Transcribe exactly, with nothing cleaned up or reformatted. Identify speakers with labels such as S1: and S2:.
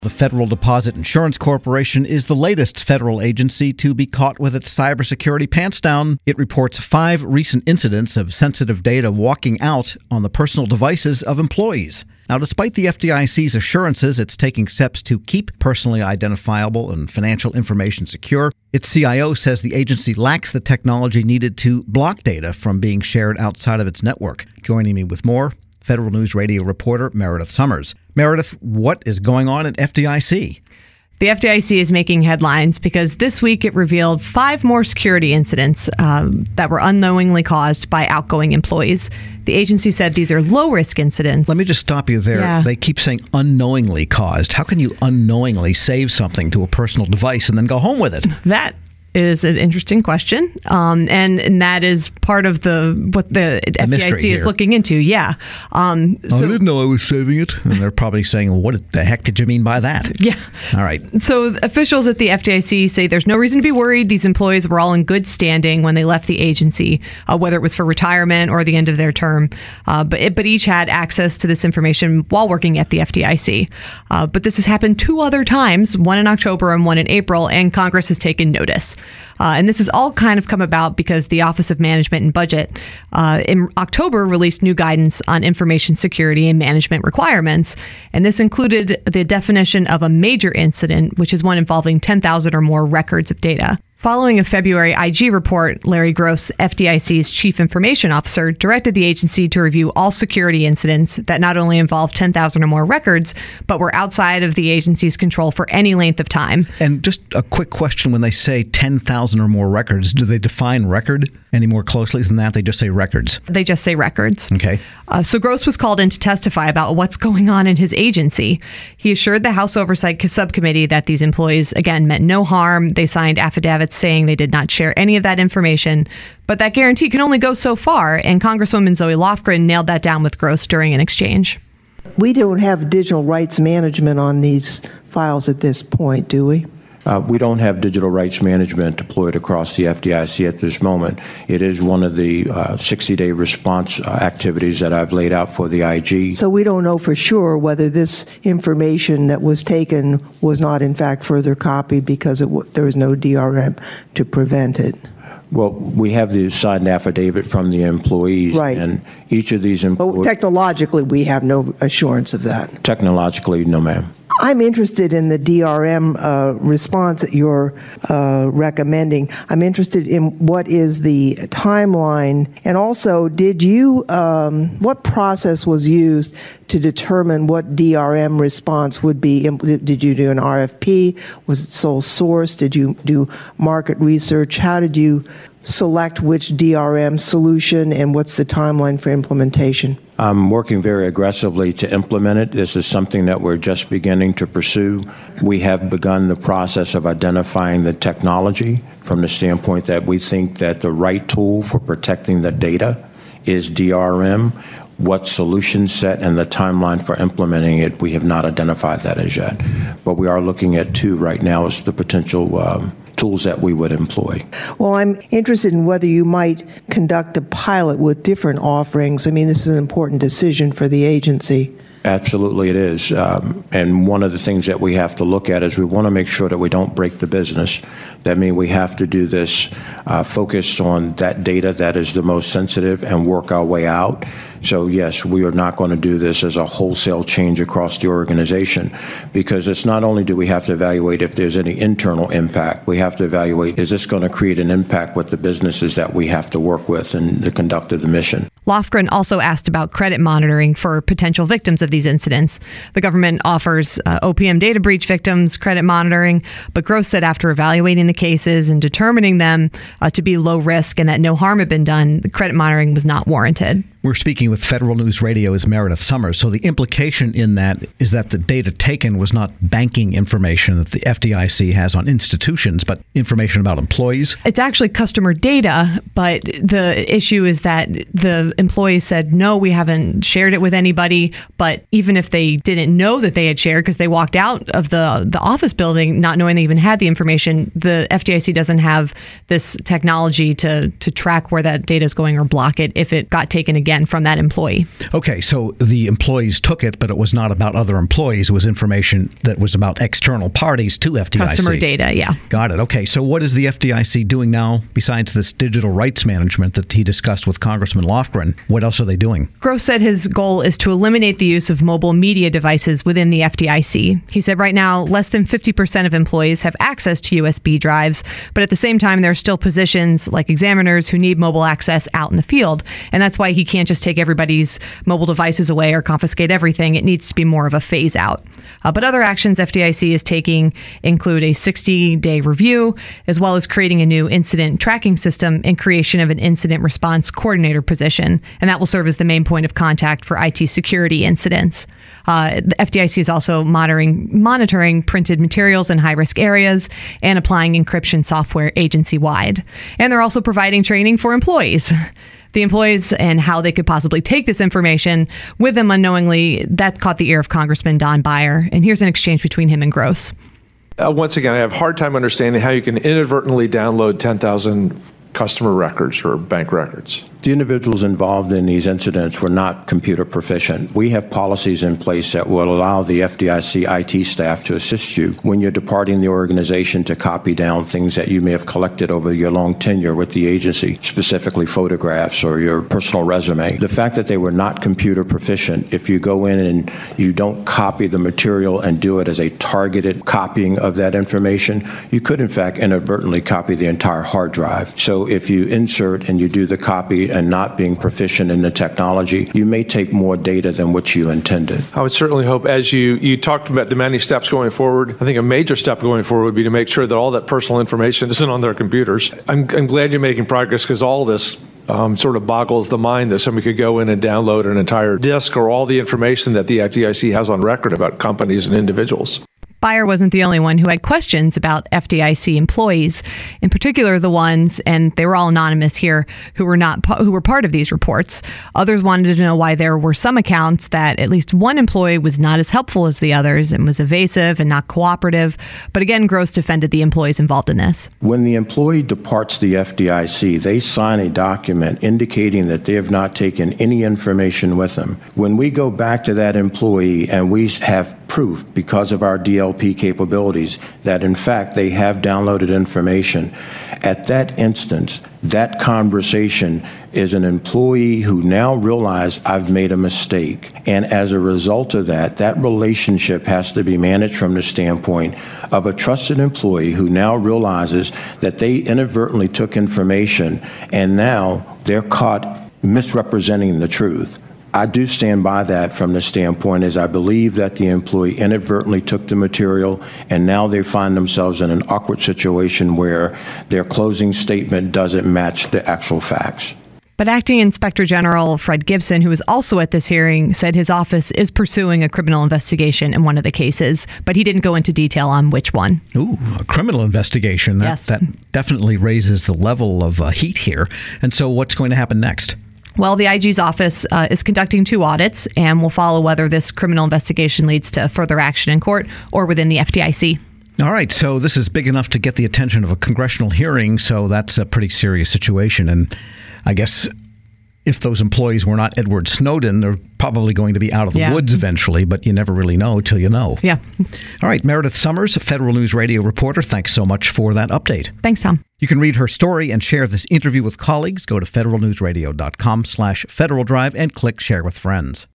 S1: The Federal Deposit Insurance Corporation is the latest federal agency to be caught with its cybersecurity pants down. It reports five recent incidents of sensitive data walking out on the personal devices of employees. Now, despite the F D I C's assurances it's taking steps to keep personally identifiable and financial information secure, its C I O says the agency lacks the technology needed to block data from being shared outside of its network. Joining me with more, Federal News Radio reporter Meredith Summers. Meredith, what is going on at F D I C?
S2: The F D I C is making headlines because this week it revealed five more security incidents um, that were unknowingly caused by outgoing employees. The agency said these are low-risk incidents.
S1: Let me just stop you there.
S2: Yeah.
S1: They keep saying unknowingly caused. How can you unknowingly save something to a personal device and then go home with it?
S2: That is an interesting question, um, and, and that is part of the what the, the F D I C is
S1: here.
S2: looking into. Yeah, um,
S1: so,
S2: so,
S1: I didn't know I was saving it, and they're probably saying, well, "What the heck did you mean by that?"
S2: Yeah.
S1: All right.
S2: So officials at the F D I C say there's no reason to be worried. These employees were all in good standing when they left the agency, uh, whether it was for retirement or the end of their term. Uh, but it, but each had access to this information while working at the F D I C. Uh, but this has happened two other times, one in October and one in April, and Congress has taken notice. Uh, and this has all kind of come about because the Office of Management and Budget uh, in October released new guidance on information security and management requirements. And this included the definition of a major incident, which is one involving ten thousand or more records of data. Following a February I G report, Larry Gross, F D I C's chief information officer, directed the agency to review all security incidents that not only involved ten thousand or more records, but were outside of the agency's control for any length of time.
S1: And just a quick question, when they say ten thousand or more records, do they define record any more closely than that? They just say records.
S2: They just say records.
S1: Okay.
S2: Uh, so Gross was called in to testify about what's going on in his agency. He assured the House Oversight Subcommittee that these employees, again, meant no harm. They signed affidavits saying they did not share any of that information. But that guarantee can only go so far, and Congresswoman Zoe Lofgren nailed that down with Gross during an exchange.
S3: We don't have digital rights management on these files at this point, do we?
S4: Uh, we don't have digital rights management deployed across the F D I C at this moment. It is one of the uh, sixty-day response uh, activities that I've laid out for the I G.
S3: So we don't know for sure whether this information that was taken was not in fact further copied because it w- there was no D R M to prevent it.
S4: Well, we have the signed affidavit from the employees,
S3: right.
S4: And each of these employees...
S3: But technologically, we have no assurance of that.
S4: Technologically, no, ma'am.
S3: I'm interested in the D R M uh, response that you're uh, recommending. I'm interested in what is the timeline, and also, did you, um, what process was used to determine what D R M response would be? Did you do an R F P? Was it sole source? Did you do market research? How did you select which D R M solution, and what's the timeline for implementation?
S4: I'm working very aggressively to implement it. This is something that we're just beginning to pursue. We have begun the process of identifying the technology from the standpoint that we think that the right tool for protecting the data is D R M. What solution set and the timeline for implementing it, we have not identified that as yet. But we are looking at two right now as the potential um, tools that we would employ.
S3: Well, I'm interested in whether you might conduct a pilot with different offerings. I mean, this is an important decision for the agency.
S4: Absolutely it is. Um, and one of the things that we have to look at is we want to make sure that we don't break the business. That means we have to do this uh, focused on that data that is the most sensitive and work our way out. So yes, we are not going to do this as a wholesale change across the organization, because it's not only do we have to evaluate if there's any internal impact, we have to evaluate, is this going to create an impact with the businesses that we have to work with in the conduct of the mission.
S2: Lofgren also asked about credit monitoring for potential victims of these incidents. The government offers uh, O P M data breach victims credit monitoring, but Gross said after evaluating the cases and determining them uh, to be low risk and that no harm had been done, the credit monitoring was not warranted.
S1: We're speaking with Federal News Radio's Meredith Summers. So the implication in that is that the data taken was not banking information that the F D I C has on institutions, but information about employees.
S2: It's actually customer data, but the issue is that the employees said, no, we haven't shared it with anybody. But even if they didn't know that they had shared because they walked out of the, the office building not knowing they even had the information, the F D I C doesn't have this technology to, to track where that data is going or block it if it got taken again from that employee.
S1: Okay, so the employees took it, but it was not about other employees. It was information that was about external parties to F D I C.
S2: Customer data, yeah.
S1: Got it. Okay, so what is the F D I C doing now besides this digital rights management that he discussed with Congressman Lofgren? What else are they doing?
S2: Gross said his goal is to eliminate the use of mobile media devices within the F D I C. He said right now, less than fifty percent of employees have access to U S B drives, but at the same time, there are still positions like examiners who need mobile access out in the field. And that's why he can't just take everybody's mobile devices away or confiscate everything. It needs to be more of a phase out. Uh, but other actions F D I C is taking include a sixty-day review, as well as creating a new incident tracking system and creation of an incident response coordinator position. And that will serve as the main point of contact for I T security incidents. Uh, the F D I C is also monitoring, monitoring printed materials in high-risk areas and applying encryption software agency-wide. And they're also providing training for employees. The employees and how they could possibly take this information with them unknowingly, that caught the ear of Congressman Don Beyer. And here's an exchange between him and Gross.
S5: Uh, once again, I have a hard time understanding how you can inadvertently download ten thousand customer records or bank records.
S4: The individuals involved in these incidents were not computer proficient. We have policies in place that will allow the F D I C I T staff to assist you when you're departing the organization to copy down things that you may have collected over your long tenure with the agency, specifically photographs or your personal resume. The fact that they were not computer proficient, if you go in and you don't copy the material and do it as a targeted copying of that information, you could in fact inadvertently copy the entire hard drive. So if you insert and you do the copy and not being proficient in the technology, you may take more data than what you intended.
S5: I would certainly hope, as you, you talked about the many steps going forward, I think a major step going forward would be to make sure that all that personal information isn't on their computers. I'm, I'm glad you're making progress, because all this um, sort of boggles the mind that somebody could go in and download an entire disk or all the information that the F D I C has on record about companies and individuals.
S2: Beyer wasn't the only one who had questions about F D I C employees, in particular the ones, and they were all anonymous here, who were not who were part of these reports. Others wanted to know why there were some accounts that at least one employee was not as helpful as the others and was evasive and not cooperative. But again, Gross defended the employees involved in this.
S4: When the employee departs the F D I C, they sign a document indicating that they have not taken any information with them. When we go back to that employee and we have proof, because of our D L P capabilities, that in fact they have downloaded information, at that instance, that conversation is an employee who now realizes I've made a mistake. And as a result of that, that relationship has to be managed from the standpoint of a trusted employee who now realizes that they inadvertently took information and now they're caught misrepresenting the truth. I do stand by that from the standpoint as I believe that the employee inadvertently took the material and now they find themselves in an awkward situation where their closing statement doesn't match the actual facts.
S2: But Acting Inspector General Fred Gibson, who was also at this hearing, said his office is pursuing a criminal investigation in one of the cases, but he didn't go into detail on which one.
S1: Ooh, a criminal investigation. That,
S2: Yes.
S1: that definitely raises the level of uh, heat here. And so what's going to happen next?
S2: Well, the I G's office uh, is conducting two audits, and will follow whether this criminal investigation leads to further action in court or within the F D I C.
S1: All right, so this is big enough to get the attention of a congressional hearing, so that's a pretty serious situation. And I guess if those employees were not Edward Snowden, they're probably going to be out of the
S2: Yeah.
S1: woods eventually, but you never really know till you know.
S2: Yeah.
S1: All right, Meredith Summers, a Federal News Radio reporter, thanks so much for that update.
S2: Thanks, Tom.
S1: You can read her story and share this interview with colleagues. Go to federal news radio dot com slash Federal Drive and click Share with Friends.